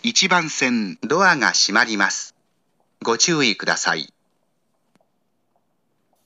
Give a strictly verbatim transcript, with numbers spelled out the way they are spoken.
いちばん線ドアが閉まります。ご注意ください。